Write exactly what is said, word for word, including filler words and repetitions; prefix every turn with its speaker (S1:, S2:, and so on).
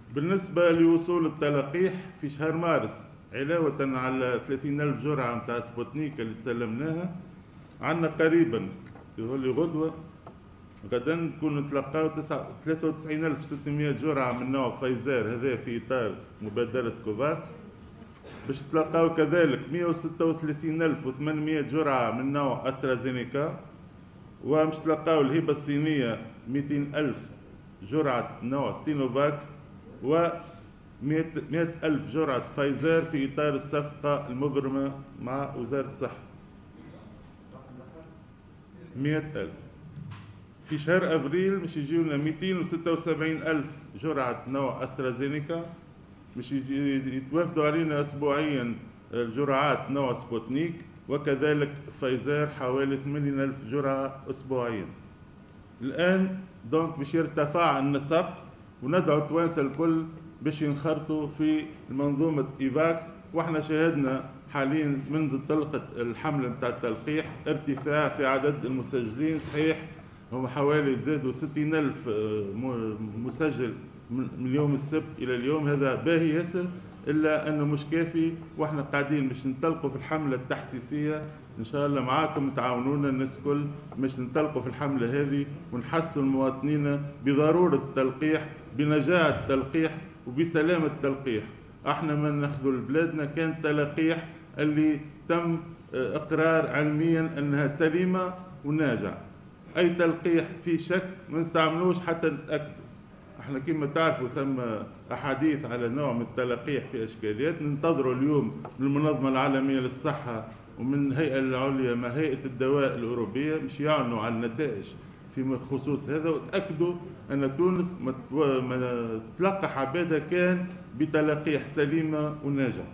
S1: بالنسبة لوصول التلقيح في شهر مارس، علاوة على ثلاثين ألف جرعة متاع سبوتنيك اللي تسلمناها، عندنا قريبا يقول لي غدوة غدا نكون نتلقاو ثلاثة وتسعين ألف وستمائة جرعة من نوع فايزر، هذا في إطار مبادرة كوفاكس. باش تلقاو كذلك مئة وستة وثلاثين ألف وثمانمائة جرعة من نوع أسترازينيكا، ومش تلقاو الهبة الصينية مئتين ألف جرعة نوع سينوفاك، و مئة ألف جرعة فايزر في إطار الصفقة المبرمة مع وزارة الصحة. مئة ألف. في شهر أبريل مش يجيونا مئتين وستة وسبعين ألف جرعة نوع أسترازينيكا، مش يتوافدوا علينا أسبوعيا جرعات نوع سبوتنيك، وكذلك فايزر حوالي ثمانين ألف جرعة أسبوعيا. الآن دونك باش يرتفع النسق، وندعو التوانسة الكل باش ينخرطوا في منظومة إيفاكس. واحنا شاهدنا حاليا منذ طلقة الحملة نتاع التلقيح ارتفاع في عدد المسجلين، صحيح هم حوالي زادوا ستين ألف مسجل من يوم السبت إلى اليوم، هذا باهي ياسر، إلا أنه مش كافي. وإحنا قاعدين مش ننطلقوا في الحملة التحسيسية، إن شاء الله معاكم تعاونونا الناس الكل مش ننطلقوا في الحملة هذه ونحسوا المواطنين بضرورة التلقيح، بنجاح التلقيح وبسلامة التلقيح. احنا من ناخذوا لبلادنا كان تلقيح اللي تم اقرار علميا انها سليمة وناجعة. اي تلقيح فيه شك ما نستعملوش حتى نتأكدوا. احنا كما تعرفوا ثم احاديث على نوع من التلقيح في اشكاليات، ننتظروا اليوم من المنظمة العالمية للصحة ومن الهيئة العليا مع هيئة الدواء الأوروبية مش يعلنوا عن النتائج في خصوص هذا، وتأكدوا أن تونس ما تلقح عبادها كان بتلقيح سليمة وناجعة.